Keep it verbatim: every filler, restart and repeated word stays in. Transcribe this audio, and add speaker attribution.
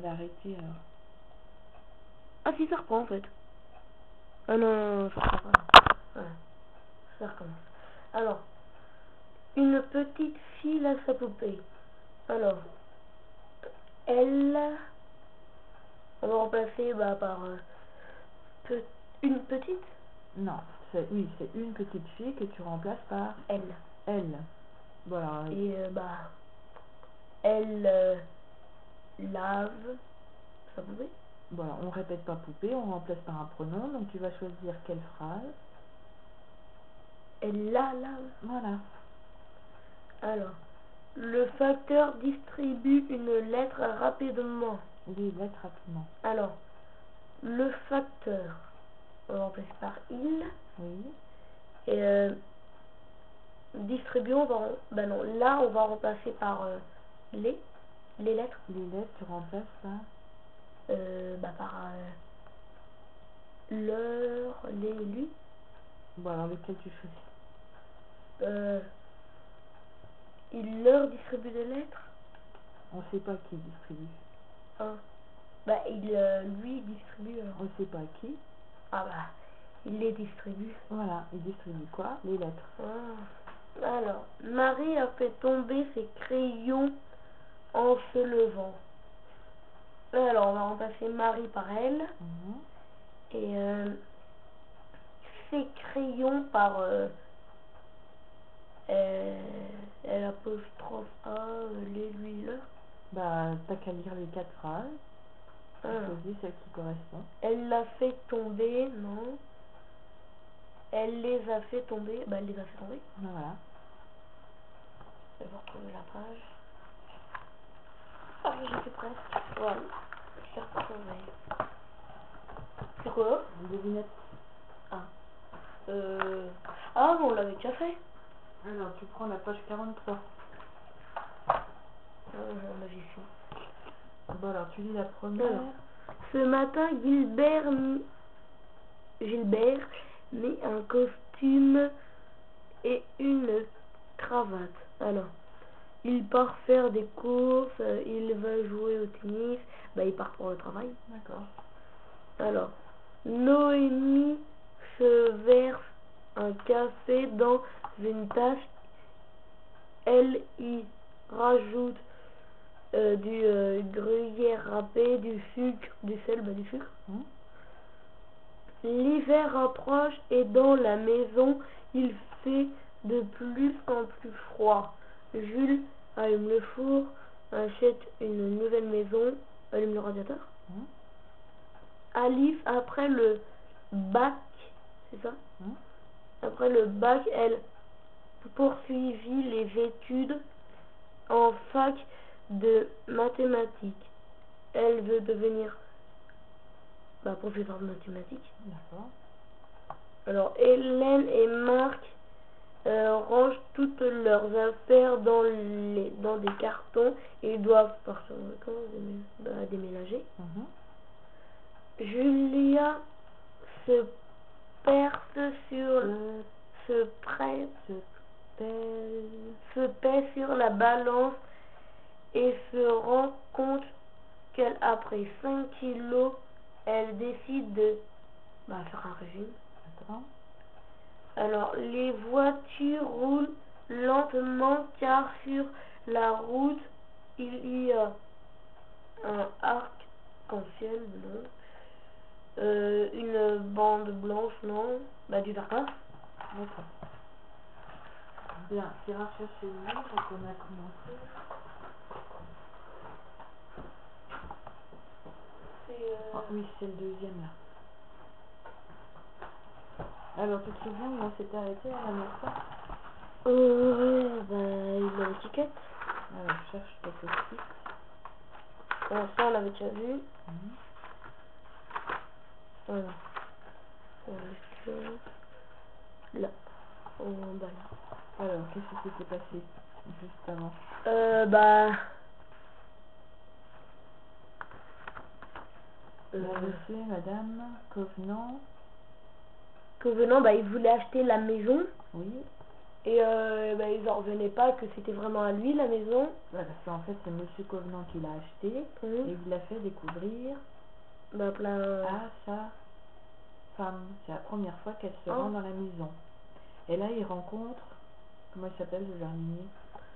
Speaker 1: avait arrêté alors.
Speaker 2: Ah si, ça reprend en fait. Ah non, ça reprend pas. Voilà, ça recommence. Alors, une petite fille lave sa poupée. Alors, elle, on va remplacer bah, par euh, pe une petite.
Speaker 1: Non, c'est oui, c'est une petite fille que tu remplaces par
Speaker 2: Elle.
Speaker 1: elle. Voilà.
Speaker 2: Et euh, bah, elle euh, lave sa poupée.
Speaker 1: Voilà, on répète pas poupée, on remplace par un pronom. Donc tu vas choisir quelle phrase.
Speaker 2: Elle la lave.
Speaker 1: Voilà.
Speaker 2: Alors, le facteur distribue une lettre rapidement.
Speaker 1: Les lettres rapidement.
Speaker 2: Alors, le facteur, on remplace par il.
Speaker 1: Oui.
Speaker 2: Et euh, distribuer, on va, ben non, là on va remplacer par euh, les, les lettres.
Speaker 1: Les lettres, tu remplaces par
Speaker 2: Euh, bah par euh, leur, les, lui.
Speaker 1: Bon, alors lequel tu choisis?
Speaker 2: Euh, il leur distribue des lettres.
Speaker 1: On sait pas qui distribue.
Speaker 2: Hein. Bah il euh, lui distribue. Alors.
Speaker 1: On sait pas qui.
Speaker 2: Ah bah il les distribue.
Speaker 1: Voilà, il distribue quoi? Les lettres.
Speaker 2: Ah. Alors, Marie a fait tomber ses crayons en se levant. Alors on va remplacer Marie par elle.
Speaker 1: Mmh.
Speaker 2: Et euh, ses crayons par euh, euh, l'apostrophe A, euh, les, lui, là.
Speaker 1: Bah, t'as qu'à lire les quatre phrases. Tu
Speaker 2: Ah.
Speaker 1: choisis celle qui correspond.
Speaker 2: Elle l'a fait tomber, non. Elle les a fait tomber, bah elle les a fait tomber.
Speaker 1: Ben voilà.
Speaker 2: Je vais retrouver la page. Ah, j'étais presque. Voilà. Je l'ai retrouvé. C'est quoi?
Speaker 1: Une devinette.
Speaker 2: Ah. Euh... Ah, on l'avait déjà fait.
Speaker 1: Alors, tu prends la page quarante-trois.
Speaker 2: Ah, on l'avait fait.
Speaker 1: Bon, alors, tu lis la première.
Speaker 2: Alors, ce matin, Gilbert, Gilbert met un costume et une cravate. Alors, il part faire des courses, il va jouer au tennis, bah il part pour le travail.
Speaker 1: D'accord.
Speaker 2: Alors, Noémie se verse un café dans une tasse, elle y rajoute euh, du euh, gruyère râpé, du sucre, du sel, bah du sucre.
Speaker 1: Mmh.
Speaker 2: L'hiver approche et dans la maison, il fait de plus en plus froid. Jules allume le four, achète une nouvelle maison, allume le radiateur.
Speaker 1: Mmh.
Speaker 2: Alice, après le bac, c'est ça?
Speaker 1: Mmh.
Speaker 2: Après le bac, elle poursuivit les études en fac de mathématiques. Elle veut devenir bah, professeur de mathématiques.
Speaker 1: D'accord.
Speaker 2: Alors, Hélène et Marc euh, rangent toutes leurs affaires dans, les, dans des cartons et doivent partir en vacances, démé bah, déménager.
Speaker 1: Mmh.
Speaker 2: Julia se perce sur
Speaker 1: Se,
Speaker 2: se prête,
Speaker 1: se pèse.
Speaker 2: se pèse sur la balance et se rend compte qu'elle après cinq kilos, elle décide de bah, faire un régime.
Speaker 1: D'accord.
Speaker 2: Alors, les voitures roulent lentement car sur la route, il y a un arc-en-ciel, non. Euh, une bande blanche, non. Bah, du verglas.
Speaker 1: D'accord. Bien, tu iras chercher le livre qu'on a commencé.
Speaker 2: C'est euh...
Speaker 1: Oh, oui, c'est le deuxième là. Alors, tu te souviens où on s'était arrêté à la matin?
Speaker 2: Euh, bah, il a l'étiquette.
Speaker 1: Alors, je cherche le post-it.
Speaker 2: Alors, ça, on l'avait déjà vu.
Speaker 1: Mmh.
Speaker 2: Voilà. Euh, là. En bas là.
Speaker 1: Alors, qu'est-ce qui s'était passé juste avant?
Speaker 2: Euh, bah...
Speaker 1: Euh,
Speaker 2: Euh,
Speaker 1: monsieur, madame, Covenant.
Speaker 2: Convenant, bah, il voulait acheter la maison.
Speaker 1: Oui.
Speaker 2: Et euh, ben, ils en revenaient pas que c'était vraiment à lui la maison.
Speaker 1: Ouais, parce qu'en fait, c'est Monsieur Covenant qui l'a acheté
Speaker 2: Mhm.
Speaker 1: et il l'a fait découvrir
Speaker 2: Bah, plein...
Speaker 1: à sa femme. C'est la première fois qu'elle se
Speaker 2: Oh.
Speaker 1: rend dans la maison. Et là, il rencontre, comment il s'appelle le jardinier?